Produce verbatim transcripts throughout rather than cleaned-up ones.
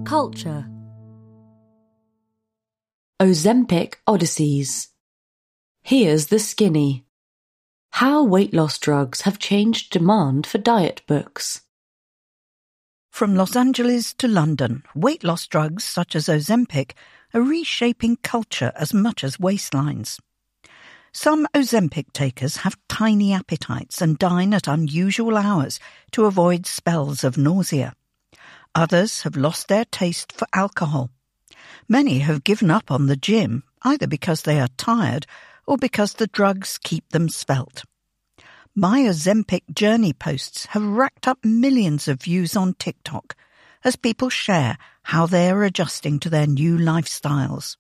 Culture. Ozempic Odysseys. Here's the Skinny. How weight loss drugs have changed demand for diet books. From Los Angeles to London, weight loss drugs such as Ozempic are reshaping culture as much as waistlines. Some Ozempic takers have tiny appetites and dine at unusual hours to avoid spells of nausea. Others have lost their taste for alcohol. Many have given up on the gym, either because they are tired or because the drugs keep them svelte. My Ozempic journey posts have racked up millions of views on TikTok as people share how they are adjusting to their new lifestyles.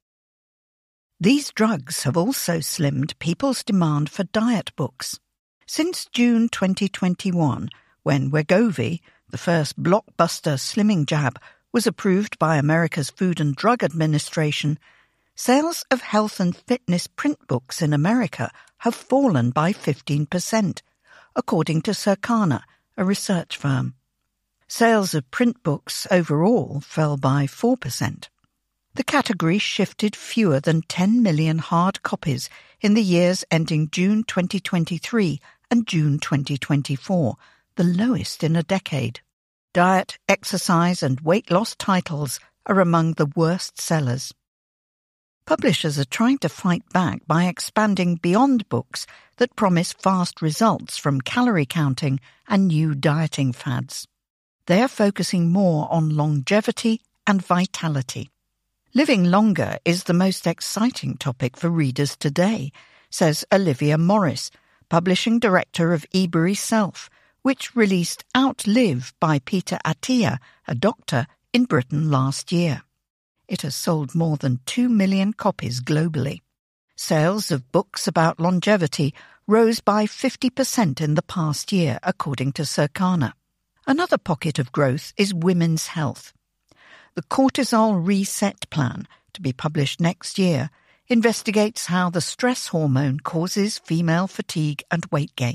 These drugs have also slimmed people's demand for diet books. Since June twenty twenty-one, when Wegovy, the first blockbuster slimming jab, was approved by America's Food and Drug Administration, sales of health and fitness print books in America have fallen by fifteen percent, according to Circana, a research firm. Sales of print books overall fell by four percent. The category shifted fewer than ten million hard copies in the years ending June twenty twenty-three and June twenty twenty-four, the lowest in a decade. Diet, exercise and weight loss titles are among the worst sellers. Publishers are trying to fight back by expanding beyond books that promise fast results from calorie counting and new dieting fads. They are focusing more on longevity and vitality. Living longer is the most exciting topic for readers today, says Olivia Morris, publishing director of Ebury Self, which released Outlive by Peter Attia, a doctor, in Britain last year. It has sold more than two million copies globally. Sales of books about longevity rose by fifty percent in the past year, according to Circana. Another pocket of growth is women's health. The Cortisol Reset Plan, to be published next year, investigates how the stress hormone causes female fatigue and weight gain.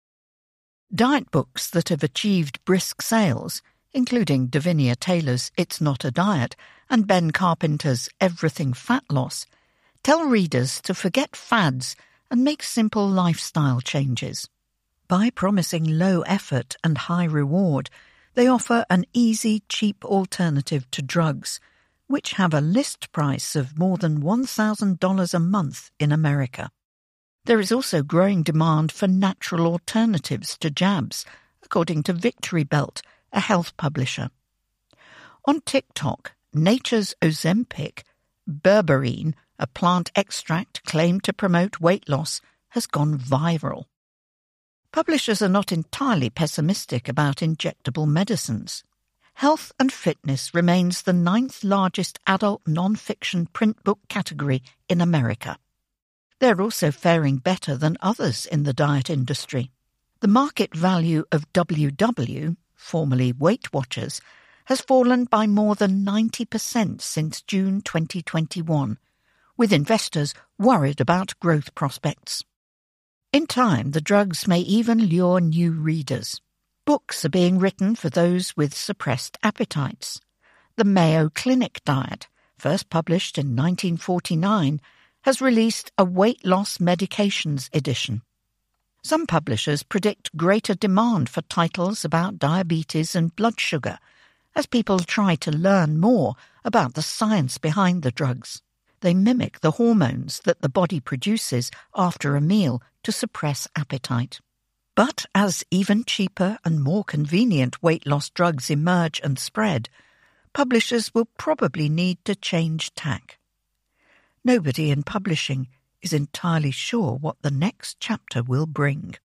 Diet books that have achieved brisk sales, including Davinia Taylor's It's Not a Diet and Ben Carpenter's Everything Fat Loss, tell readers to forget fads and make simple lifestyle changes. By promising low effort and high reward, they offer an easy, cheap alternative to drugs, which have a list price of more than one thousand dollars a month in America. There is also growing demand for natural alternatives to jabs, according to Victory Belt, a health publisher. On TikTok, Nature's Ozempic, berberine, a plant extract claimed to promote weight loss, has gone viral. Publishers are not entirely pessimistic about injectable medicines. Health and fitness remains the ninth largest adult non-fiction print book category in America. They're also faring better than others in the diet industry. The market value of W W, formerly Weight Watchers, has fallen by more than ninety percent since June twenty twenty-one, with investors worried about growth prospects. In time, the drugs may even lure new readers. Books are being written for those with suppressed appetites. The Mayo Clinic Diet, first published in nineteen forty-nine, has released a weight loss medications edition. Some publishers predict greater demand for titles about diabetes and blood sugar, as people try to learn more about the science behind the drugs. They mimic the hormones that the body produces after a meal to suppress appetite. But as even cheaper and more convenient weight loss drugs emerge and spread, publishers will probably need to change tack. Nobody in publishing is entirely sure what the next chapter will bring.